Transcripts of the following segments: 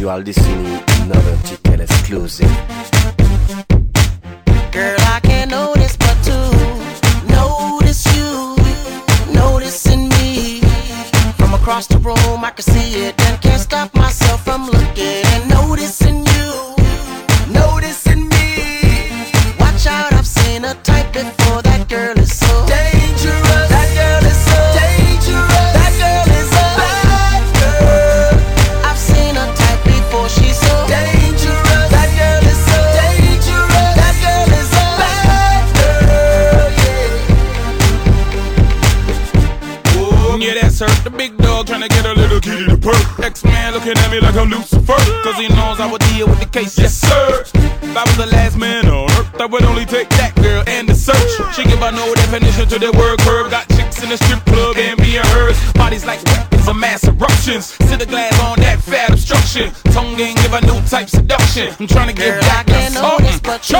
You are listening to another Ticket exclusive. Girl, I can't notice but to notice you, noticing me. From across the room I can see it and can't stop myself from looking and noticing you, noticing me. Watch out, I've seen a type before. That girl is so dangerous. That girl is so dangerous. That girl is a bad girl. I've seen a type before. She's so dangerous. That girl is so dangerous. That girl is a bad girl. Yeah. Oh, yeah, that's her. The big dog tryna get a little kitty to perk. X-Man looking at me like I'm Lucifer, cause he knows I would deal with the case. Yes, sir. If I was the last man on earth, I would only take that girl and the search. She give a no definition to the word curve. Got chicks in the strip club and being hers. Bodies like weapons of mass eruptions. Sit the glass on that fat obstruction. Tongue game give a new type seduction. I'm trying to give back the something. But you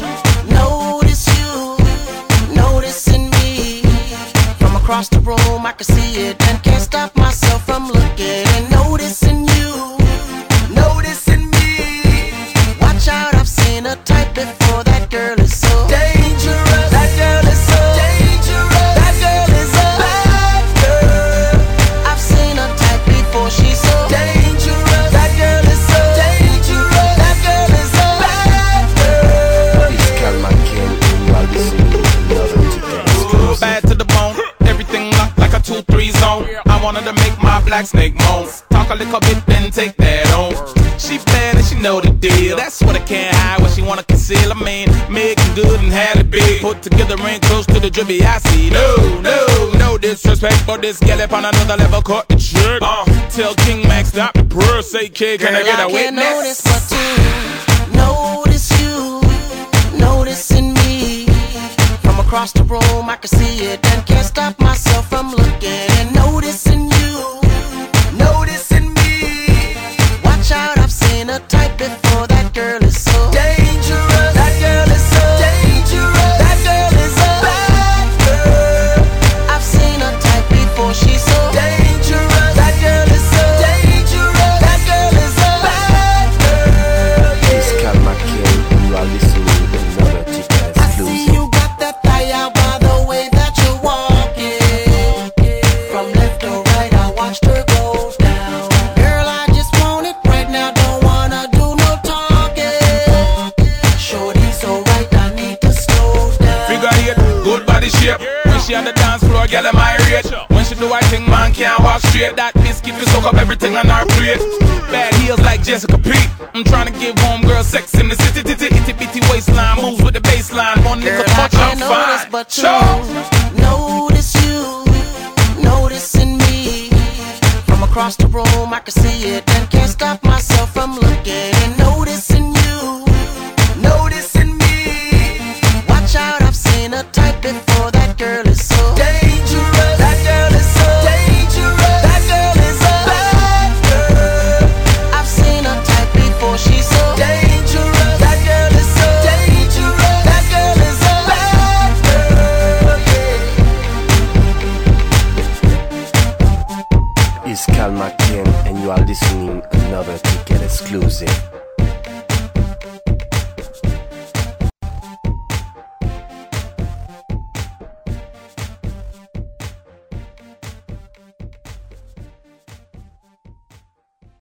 notice you, noticing me. From across the room I can see it and can't stop myself from looking and noticing you, noticing me. Watch out, I've seen a type before. That girl is so dangerous. That girl is so dangerous. That girl is a bad girl. I've seen a type before. She's so dangerous. That girl is so dangerous. That girl is a bad girl. It's Calma King, and you are listening to another Ticket exclusive. Bad to the bone, everything locked like a 2-3 zone. I wanted to make my black snake moan. Talk a little bit, then take that on. She bad and she know the deal. That's what I can't hide, what she wanna conceal. I mean, making good and had it big. Put together and close to the drippy I see. No disrespect, but this gal up on another level, cut the trick. Tell King Max stop the prayer, say kid, can I get a witness? Can't notice but to notice you, noticing me. From across the room I can see it and can't stop myself from looking and noticing you, noticing me. Watch out, I've seen a type before. That girl is so dangerous. That girl is so dangerous. That girl is a bad girl. I've seen a type before. She's so dangerous. That girl is so dangerous. That girl is a bad girl. It's Calma King, and you are listening to another Ticket I see exclusive. you got that fire by the way that you're walking. From left to right, I watched her go down. Girl, I just want it right now, don't wanna do no talking. Shorty so right, I need to slow down. Figure eight, good body shape. When she on the dance floor, girl, am I rate. When she do I think man can't walk straight. That biscuit will soak up everything on her plate. Bad heels like Jessica Pete. I'm trying to give home girl sex in the city. Itty bitty waistline moves with the baseline. One Girl, nigga I touch, I'm can't notice fine. but to notice you, noticing me. From across the room I can see it and can't stop myself from looking